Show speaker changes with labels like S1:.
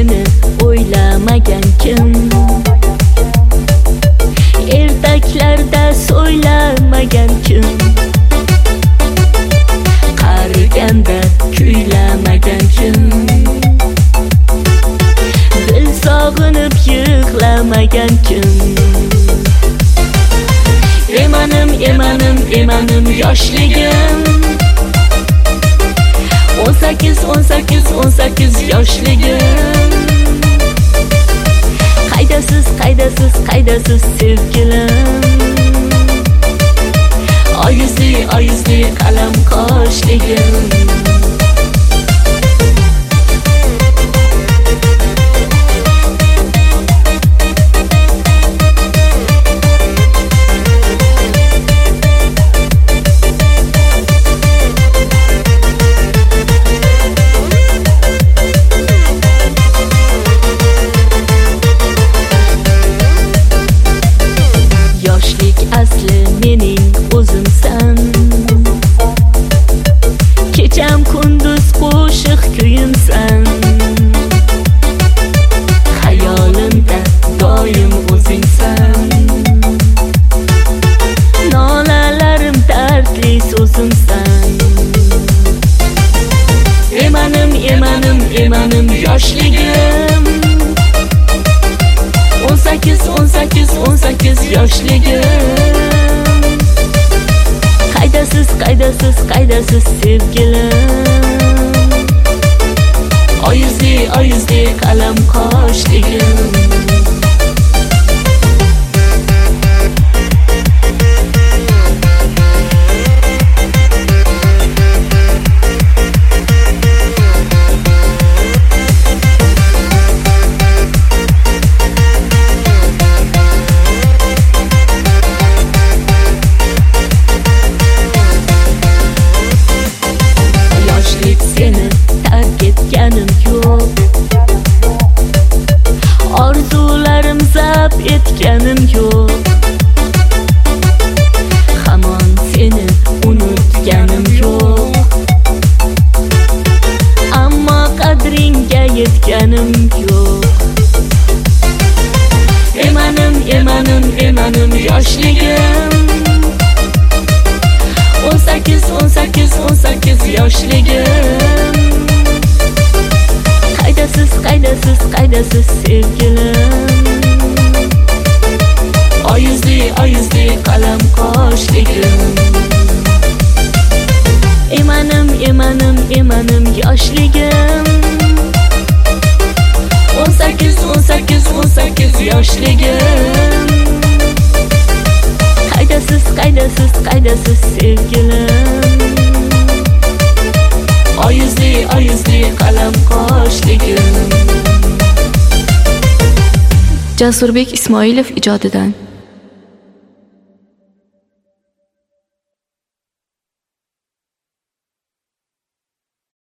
S1: seni o'ylamagan kim? Ertaklarda so'ylamagan kim? Qariganda kuylamagan kim? Dil sog'inib yig'lamagan kim? Emanim yoshligim 18 yoshligim. Qaydasiz sevgilim? Oyizli qalam qoshligim. Asli mening o'zimsan. Kecham kunduz qo'shiq kuyimsan. Xayolimda doim o'zingsan. Nolalarim dardli so'zimsan. Emanim yoshligim 18 yoshligim. Qaydasiz sevgilim? Oyizli qalam qoshligim. Seni tark etganim yo'q. Orzularim zabt etganim yo'q. Hamon seni unutganim yo'q. Ammo qadringga yetganim yo'q. Emanim yoshligim 18 yoshligim. Qaydasiz sevgilim? Oyizli qalam qoshligim. Emanim yoshligim 18 yoshligim. Qaydasiz sevgilim? Oyizli qalam qoshligim.
S2: Jasurbek Ismoilov ijodidan.